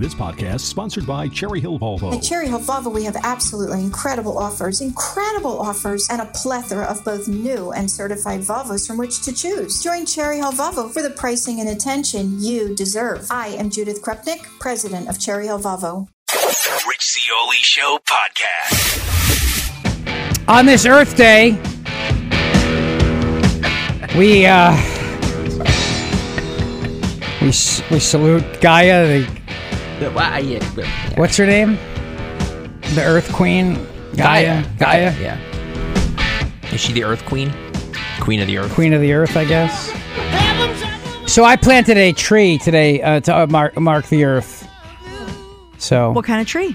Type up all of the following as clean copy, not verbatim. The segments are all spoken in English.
This podcast is sponsored by Cherry Hill Volvo. At Cherry Hill Volvo, we have absolutely incredible offers, and a plethora of both new and certified Volvos from which to choose. Join Cherry Hill Volvo for the pricing and attention you deserve. I am Judith Krupnik, president of Cherry Hill Volvo. The Rich Zeoli Show podcast. On this Earth Day, we salute Gaia. What's her name? The Earth Queen? Gaia. Yeah. Is she the Earth Queen? Queen of the Earth? Queen of the Earth, I guess. So I planted a tree today to mark the Earth. So what kind of tree?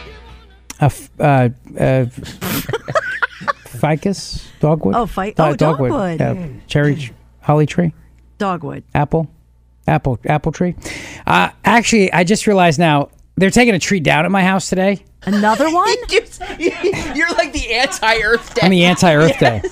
Ficus? Dogwood? Dogwood. Yeah. Cherry, holly tree? Dogwood. Apple tree. Actually, I just realized now they're taking a tree down at my house today. Another one? You're like the anti-Earth Day. I'm the anti-Earth Day.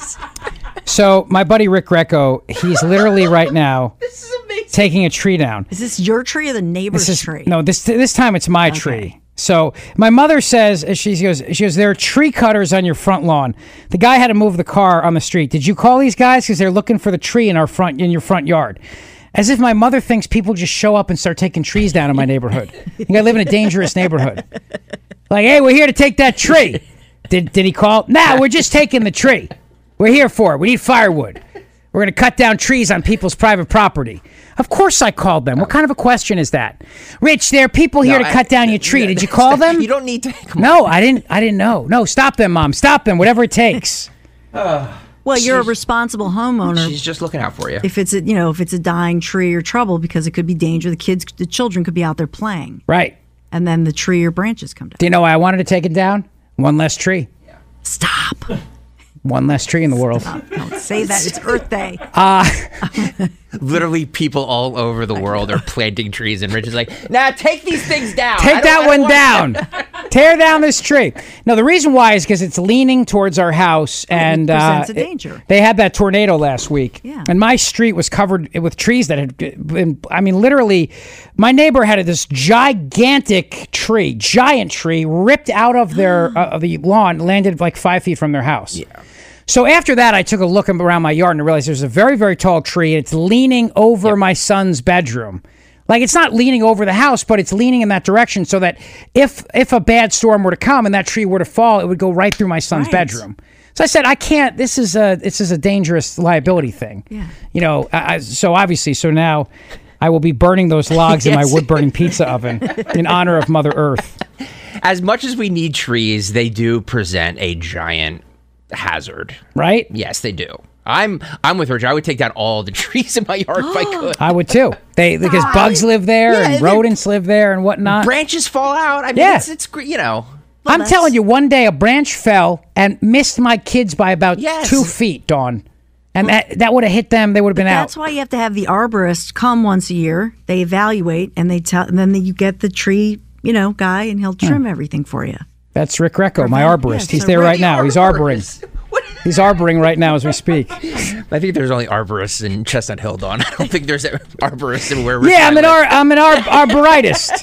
So my buddy Rick Greco, he's literally right now taking a tree down. Is this your tree or the neighbor's tree? No, this time it's my tree. So my mother says, she goes, there are tree cutters on your front lawn. The guy had to move the car on the street. Did you call these guys? Because they're looking for the tree in your front yard. As if my mother thinks people just show up and start taking trees down in my neighborhood. I think I live in a dangerous neighborhood. Like, hey, we're here to take that tree. Did he call? Nah, we're just taking the tree. We're here for it. We need firewood. We're going to cut down trees on people's private property. Of course I called them. What kind of a question is that? Rich, there are people here to cut down your tree. Did you call them? You don't need to. No, I didn't know. No, stop them, Mom. Stop them. Whatever it takes. Well, you're a responsible homeowner. She's just looking out for you. If it's a dying tree or trouble, because it could be danger. The children could be out there playing. Right. And then the tree or branches come down. Do you know why I wanted to take it down? One less tree. Yeah. Stop. One less tree in the world. Don't say that. It's Earth Day. Literally, people all over the world are planting trees, and Rich is like, nah, take these things down. Take that one down. Tear down this tree. No, the reason why is because it's leaning towards our house, and it presents a danger. They had that tornado last week, yeah. And my street was covered with trees that had been, literally, my neighbor had this giant tree ripped out of their of the lawn, landed like 5 feet from their house. Yeah. So after that, I took a look around my yard and I realized there's a very, very tall tree, and it's leaning over my son's bedroom. Like, it's not leaning over the house, but it's leaning in that direction so that if a bad storm were to come and that tree were to fall, it would go right through my son's bedroom. So I said, I can't. This is a dangerous liability thing. Yeah. So now I will be burning those logs in my wood-burning pizza oven in honor of Mother Earth. As much as we need trees, they do present a giant hazard. Right? Yes, they do. I'm with Rich. I would take down all the trees in my yard if I could. I would too. Because bugs live there and rodents live there and whatnot. Branches fall out. I mean, it's Well, I'm telling you, one day a branch fell and missed my kids by about 2 feet, Dawn. And that would have hit them. They would have been out. That's why you have to have the arborist come once a year. They evaluate and and then you get the tree, guy, and he'll trim everything for you. That's Rick Greco, my arborist. He's there right now. He's arboring. He's arboring right now as we speak. I think there's only arborists in Chestnut Hill, Dawn. I don't think there's arborists in where Rich I'm an arborist.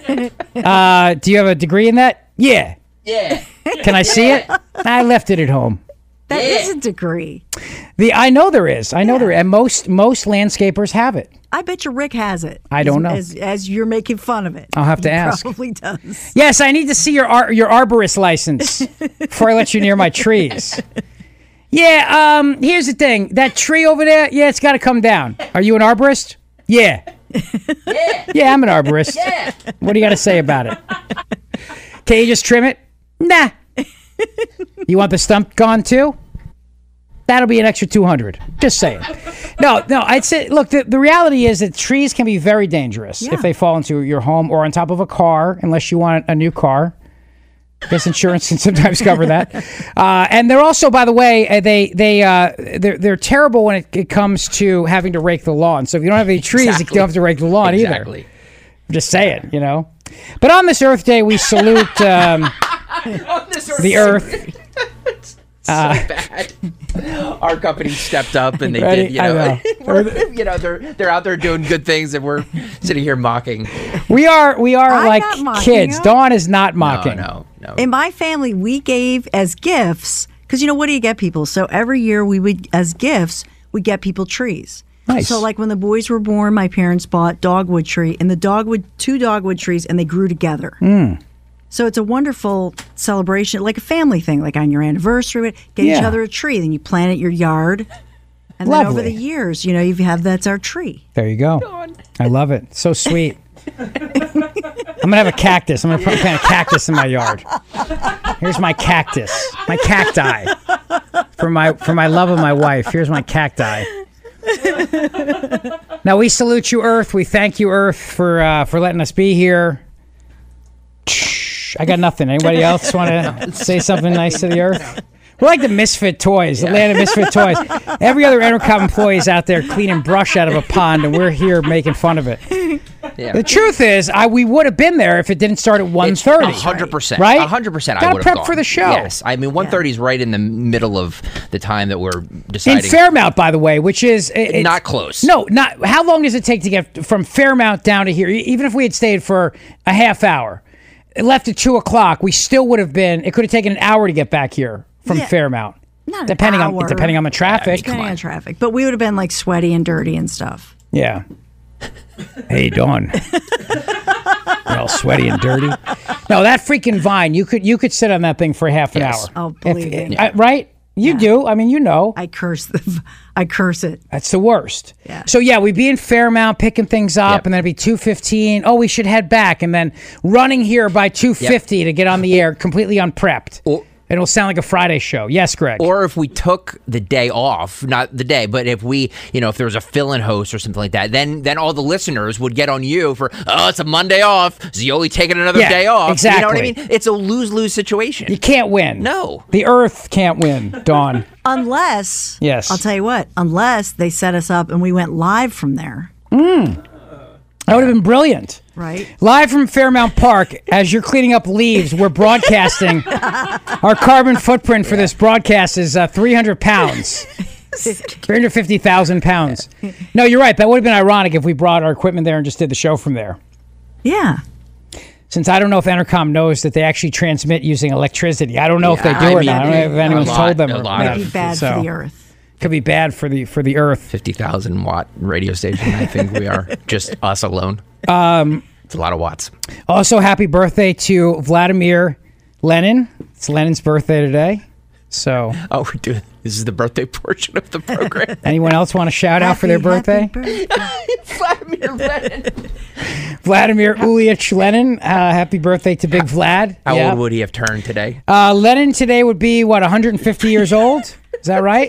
Do you have a degree in that? Yeah. Yeah. Can I see it? I left it at home. That is a degree. I know there is. There is. And most landscapers have it. I bet you Rick has it. I don't know. As you're making fun of it. I'll have to ask. Probably does. Yes, I need to see your arborist license before I let you near my trees. Yeah, here's the thing. That tree over there, it's got to come down. Are you an arborist? Yeah. Yeah, I'm an arborist. Yeah. What do you got to say about it? Can you just trim it? Nah. You want the stump gone too? That'll be an extra $200. Just saying. No. I'd say, look, the reality is that trees can be very dangerous if they fall into your home or on top of a car, unless you want a new car. I guess insurance can sometimes cover that. And they're also, by the way, they're terrible when it comes to having to rake the lawn. So if you don't have any trees, you don't have to rake the lawn either. I'm just saying, But on this Earth Day, we salute the Earth. bad. Our company stepped up and they Ready? did. They're out there doing good things, and we're sitting here mocking. We are I'm like not mocking kids. you. Dawn is not mocking. No. In my family, we gave as gifts, because what do you get people? So every year we would, as gifts, we get people trees. Nice. So like when the boys were born, my parents bought dogwood tree, and two dogwood trees, and they grew together. So it's a wonderful celebration, like a family thing, like on your anniversary, get each other a tree, then you plant it in your yard. And then over Lovely. the years, you have that's our tree. There you go. I love it. So sweet. I'm gonna have a cactus. I'm gonna plant a cactus in my yard. Here's my cactus, my cacti, for my love of my wife. Here's my cacti. Now we salute you, Earth. We thank you, Earth, for letting us be here. I got nothing. Anybody else want to say something nice to the Earth? We're like the Misfit Toys, the land of Misfit Toys. Every other Entercom employee is out there cleaning brush out of a pond, and we're here making fun of it. Yeah. The truth is, we would have been there if it didn't start at 1:30. 100%. Right? 100%. I Gotta would have prep gone for the show. Yes. I mean, 1:30 is right in the middle of the time that we're deciding. In Fairmount, by the way, which is Not close. No, not. How long does it take to get from Fairmount down to here? Even if we had stayed for a half hour, it left at 2:00, we still would have been. It could have taken an hour to get back here from Fairmount. Not depending an hour. depending on the traffic. Depending on traffic. But we would have been like sweaty and dirty and stuff. Yeah. Hey, Dawn. You're all sweaty and dirty. No, that freaking Vine. You could sit on that thing for half an Yes. hour. Oh, believe me. Right? You do. I mean, I curse it. That's the worst. Yeah. So we'd be in Fairmount picking things up, Yep. and then it'd be 2:15. Oh, we should head back, and then running here by 2:50 to get on the air, completely unprepped. And it'll sound like a Friday show. Yes, Greg. Or if we took the day off, not the day, but if we, if there was a fill-in host or something like that, then all the listeners would get on you for, it's a Monday off. Zioli taking another day off. Exactly. You know what I mean? It's a lose-lose situation. You can't win. No. The Earth can't win, Dawn. Unless, Yes. I'll tell you what, unless they set us up and we went live from there. That would have been brilliant. Right. Live from Fairmount Park, as you're cleaning up leaves, we're broadcasting. Our carbon footprint for this broadcast is 300 pounds. 350,000 pounds. No, you're right. That would have been ironic if we brought our equipment there and just did the show from there. Yeah. Since I don't know if Entercom knows that they actually transmit using electricity. I don't know if they do or not. I don't know if anyone's told them. a lot It'd be bad for the Earth. Could be bad for the Earth. 50,000 watt radio station. I think we are just us alone. It's a lot of watts. Also, happy birthday to Vladimir Lenin. It's Lenin's birthday today. So, We're doing this is the birthday portion of the program. anyone else want to shout out for their birthday? Vladimir Lenin. Vladimir Ilyich Lenin. Happy birthday to Big Vlad. How Yeah. old would he have turned today? Lenin today would be 150 years old. Is that right?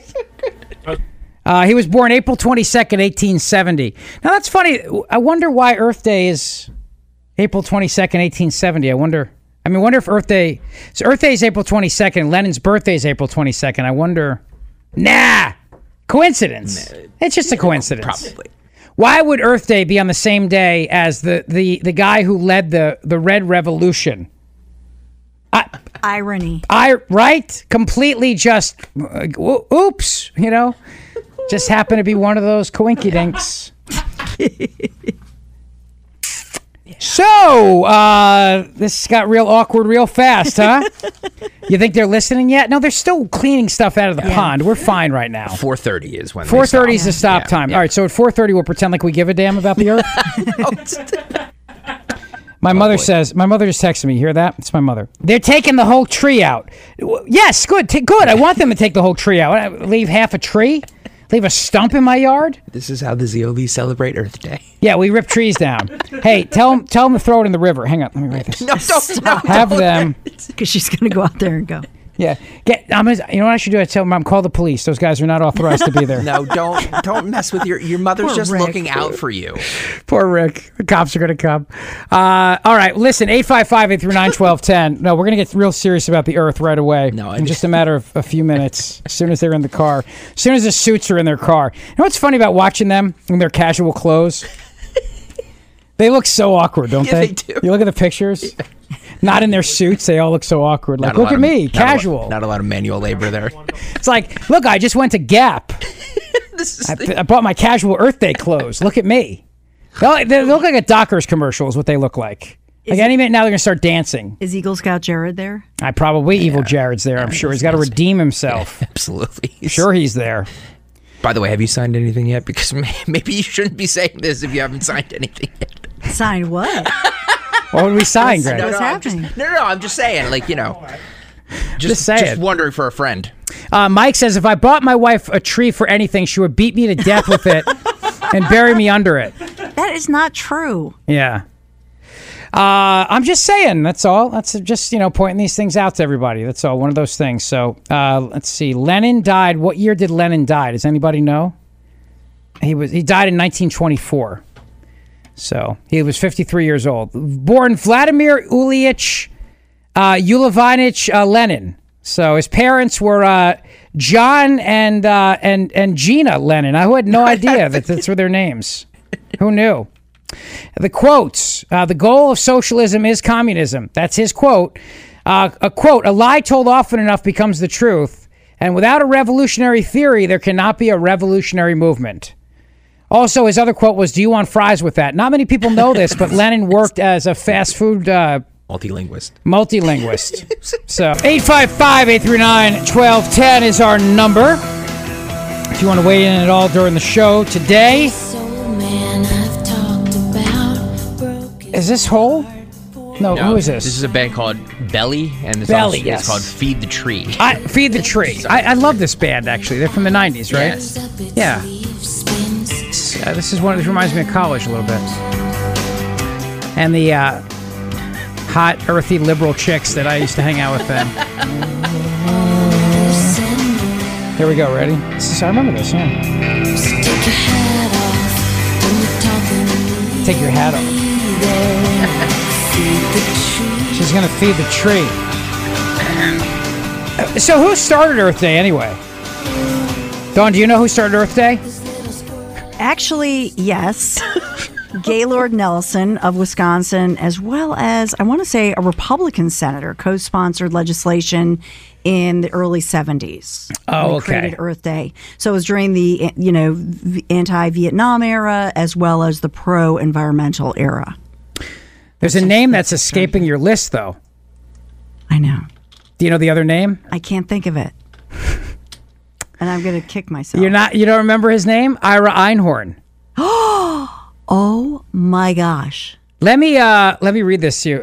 He was born April 22nd, 1870. Now that's funny. I wonder why Earth Day is April 22nd, 1870. I wonder if Earth Day. So Earth Day is April 22nd. Lenin's birthday is April 22nd. I wonder. Nah, coincidence. It's just a coincidence. Probably. Why would Earth Day be on the same day as the guy who led the Red Revolution? Irony. Right? Completely just, oops, just happened to be one of those coinkydinks. So, this got real awkward real fast, huh? You think they're listening yet? No, they're still cleaning stuff out of the pond. We're fine right now. 4:30 is when. 4:30 is the stop Yeah, time. yeah. All right, so at 4:30 we'll pretend like we give a damn about the Earth. My mother says, my mother just texted me. You hear that? It's my mother. They're taking the whole tree out. Yes, good. Good. I want them to take the whole tree out. Leave half a tree? Leave a stump in my yard? This is how the Zioli celebrate Earth Day. Yeah, we rip trees down. Hey, tell them to throw it in the river. Hang on. Let me write this. No. Have them. Because she's going to go out there and go. Yeah. You know what I should do? I tell Mom, call the police. Those guys are not authorized to be there. No, don't mess with your mother's Poor just Rick. looking out for you. Poor Rick. The cops are going to come. All right. Listen, 855-839-1210. No, we're going to get real serious about the Earth right away. No, in just a matter of a few minutes. As soon as they're in the car. As soon as the suits are in their car. You know what's funny about watching them in their casual clothes? They look so awkward, don't Yeah, they? they do. You look at the pictures. Not in their suits. They all look so awkward. Like, look at me, casual. Not a lot of manual labor there. It's like, look, I just went to Gap. I bought my casual Earth Day clothes. Look at me. They look like a Dockers commercial is what they look like. Like any minute now they're going to start dancing. Is Eagle Scout Jared there? Evil Jared's there, I'm sure. He's got to redeem himself. Yeah, absolutely. Sure he's there. By the way, have you signed anything yet? Because maybe you shouldn't be saying this if you haven't signed anything yet. Signed what? What would we sign, Greg? What's happening? I'm just saying, like, just wondering for a friend. Mike says, if I bought my wife a tree for anything, she would beat me to death with it and bury me under it. That is not true. Yeah. I'm just saying, that's all. That's just, pointing these things out to everybody. That's all. One of those things. So, let's see. Lenin died. What year did Lenin die? Does anybody know? He died in 1924. So, he was 53 years old. Born Vladimir Ilyich Lenin. So, his parents were John and Gina Lenin. I had no idea that's were their names. Who knew? The quotes, the goal of socialism is communism. That's his quote. A quote, a lie told often enough becomes the truth. And without a revolutionary theory, there cannot be a revolutionary movement. Also, his other quote was, do you want fries with that? Not many people know this, but Lenin worked as a fast food... Multilinguist. So, 855-839-1210 is our number. If you want to weigh in at all during the show today... Is this Hole? No, who is this? This is a band called Belly, and this Belly, song yes. is called Feed the Tree. Feed the Tree. I love this band, actually. They're from the 90s, right? Yes. Yeah. This reminds me of college a little bit. And the hot, earthy, liberal chicks that I used to hang out with then. Here we go, ready? I remember this, yeah. Take your hat off. She's gonna feed the tree. So who started Earth Day anyway? Dawn, do you know who started Earth Day? Actually, yes. Gaylord Nelson of Wisconsin, as well as, I want to say, a Republican senator co-sponsored legislation in the early 70s. Oh, okay. Created Earth Day. So it was during the, anti-Vietnam era as well as the pro-environmental era. There's a name that's escaping your list, though. I know. Do you know the other name? I can't think of it. And I'm going to kick myself. You don't remember his name? Ira Einhorn. Oh my gosh. Let me read this to you.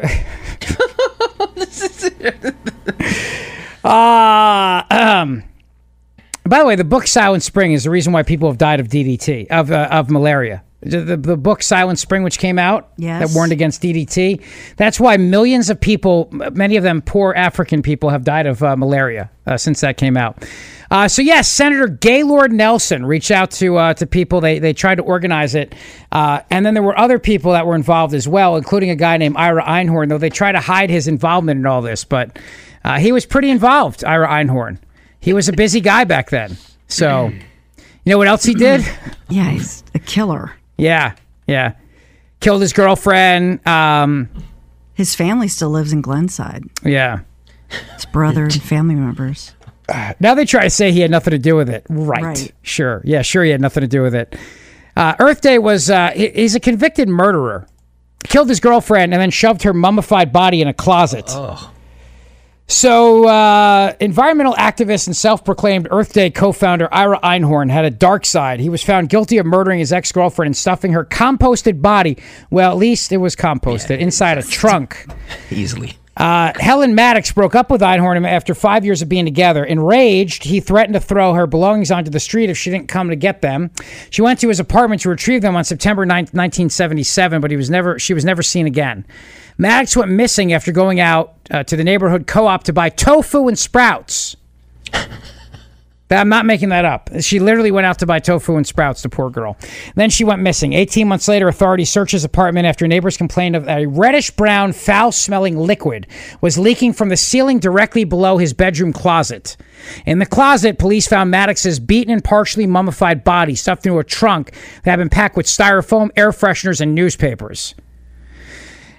By the way, the book Silent Spring is the reason why people have died of DDT, of malaria. The book Silent Spring, which came out, that warned against DDT, that's why millions of people, many of them poor African people, have died of malaria since that came out. So yes, Senator Gaylord Nelson reached out to people. They tried to organize it, and then there were other people that were involved as well, including a guy named Ira Einhorn. Though they try to hide his involvement in all this, but he was pretty involved. Ira Einhorn, he was a busy guy back then. So, you know what else he did? Yeah, he's a killer. Yeah. Killed his girlfriend. His family still lives in Glenside. Yeah. His brother and family members. Now they try to say he had nothing to do with it. Right. Sure. Yeah, sure he had nothing to do with it. Earth Day was, he's a convicted murderer. Killed his girlfriend and then shoved her mummified body in a closet. Oh. So, environmental activist and self-proclaimed Earth Day co-founder Ira Einhorn had a dark side. He was found guilty of murdering his ex-girlfriend and stuffing her composted body, well, at least it was composted, inside a trunk. Easily. Helen Maddox broke up with Einhorn after 5 years of being together. Enraged, he threatened to throw her belongings onto the street if she didn't come to get them. She went to his apartment to retrieve them on September 9th, 1977, but she was never seen again. Maddox went missing after going out to the neighborhood co-op to buy tofu and sprouts. I'm not making that up. She literally went out to buy tofu and sprouts, the poor girl. Then she went missing. 18 months later, authorities searched his apartment after neighbors complained of a reddish-brown, foul-smelling liquid was leaking from the ceiling directly below his bedroom closet. In the closet, police found Maddox's beaten and partially mummified body stuffed into a trunk that had been packed with styrofoam, air fresheners, and newspapers.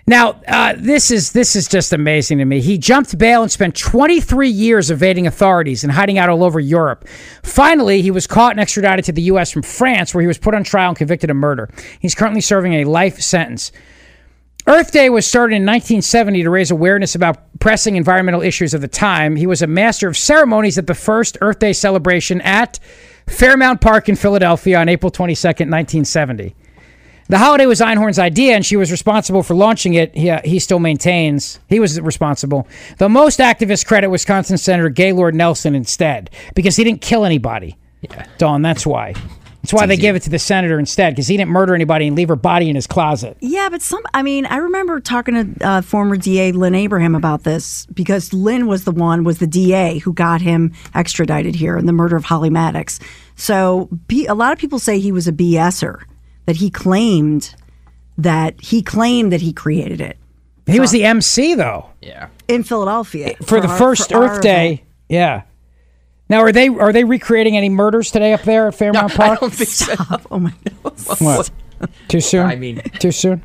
Now, this is just amazing to me. He jumped bail and spent 23 years evading authorities and hiding out all over Europe. Finally, he was caught and extradited to the U.S. from France, where he was put on trial and convicted of murder. He's currently serving a life sentence. Earth Day was started in 1970 to raise awareness about pressing environmental issues of the time. He was a master of ceremonies at the first Earth Day celebration at Fairmount Park in Philadelphia on April 22nd, 1970. The holiday was Einhorn's idea, and she was responsible for launching it. He still maintains he was responsible. The most activist credit Wisconsin Senator Gaylord Nelson instead, because he didn't kill anybody. Yeah. Dawn, that's why. That's why they give it to the senator instead, because he didn't murder anybody and leave her body in his closet. Yeah, but I remember talking to former DA Lynn Abraham about this, because Lynn was the DA who got him extradited here in the murder of Holly Maddox. So a lot of people say he was a BSer. That he claimed that he created it. He was the MC though. Yeah. In Philadelphia for the first Earth Day. Event. Yeah. Now are they recreating any murders today up there at Fairmount Park? I don't think so. Oh my God. What? Too soon? I mean, too soon.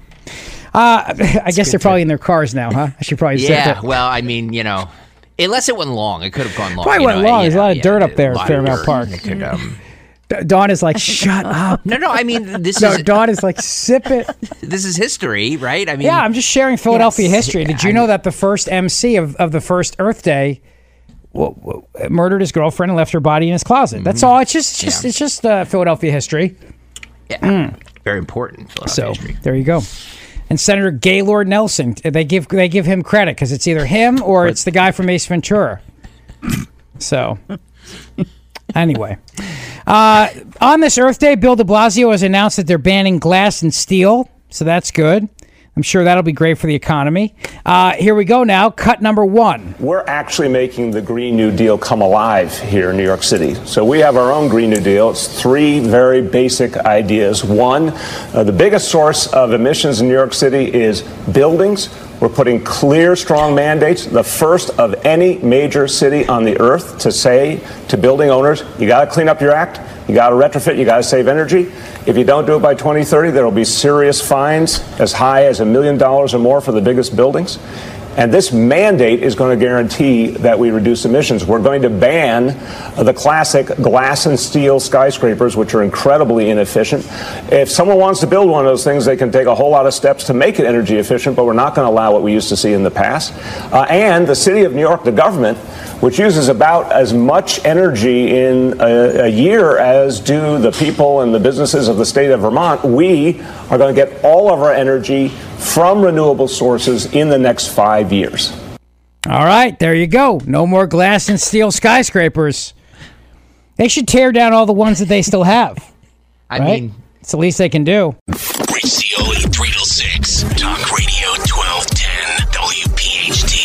I guess they're probably in their cars now, huh? I should probably say that. Yeah. Well, I mean, unless it went long, it could have gone long. Probably went long. There's a lot of dirt up there at Fairmount Park. It could. Dawn is like, shut up. No, I mean, Dawn is like, sip it. This is history, right? I mean, yeah, I'm just sharing Philadelphia history. Did you know that the first MC of the first Earth Day murdered his girlfriend and left her body in his closet? That's all. It's just Philadelphia history. Yeah, very important Philadelphia history. There you go. And Senator Gaylord Nelson, they give him credit because it's either him or it's the guy from Ace Ventura. So, anyway. On this Earth Day, Bill de Blasio has announced that they're banning glass and steel, so that's good. I'm sure that'll be great for the economy. Here we go now. Cut number 1. We're actually making the Green New Deal come alive here in New York City. So we have our own Green New Deal. It's 3 very basic ideas. 1, the biggest source of emissions in New York City is buildings. We're putting clear, strong mandates, the first of any major city on the earth, to say to building owners, you got to clean up your act, you got to retrofit, you got to save energy. If you don't do it by 2030, there will be serious fines as high as $1 million or more for the biggest buildings. And this mandate is going to guarantee that we reduce emissions. We're going to ban the classic glass and steel skyscrapers, which are incredibly inefficient. If someone wants to build one of those things, they can take a whole lot of steps to make it energy efficient, but we're not going to allow what we used to see in the past. And the city of New York, the government, which uses about as much energy in a year as do the people and the businesses of the state of Vermont, we are going to get all of our energy from renewable sources in the next 5 years. All right, there you go. No more glass and steel skyscrapers. They should tear down all the ones that they still have. I mean, it's the least they can do. Rich Cioli, 3 to 6. Talk Radio 1210 WPHT.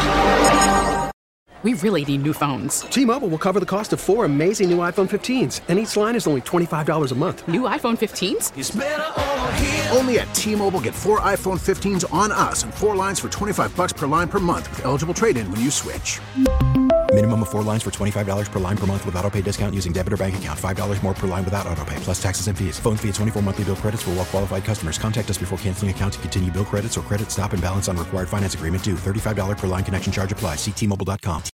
We really need new phones. T-Mobile will cover the cost of 4 amazing new iPhone 15s, and each line is only $25 a month. New iPhone 15s? It's better over here. Only at T-Mobile, get 4 iPhone 15s on us and 4 lines for $25 per line per month with eligible trade-in when you switch. Minimum of 4 lines for $25 per line per month with autopay discount using debit or bank account. $5 more per line without autopay, plus taxes and fees. Phone fee at 24 monthly bill credits for well-qualified customers. Contact us before canceling account to continue bill credits or credit stop and balance on required finance agreement due. $35 per line connection charge applies. See T-Mobile.com.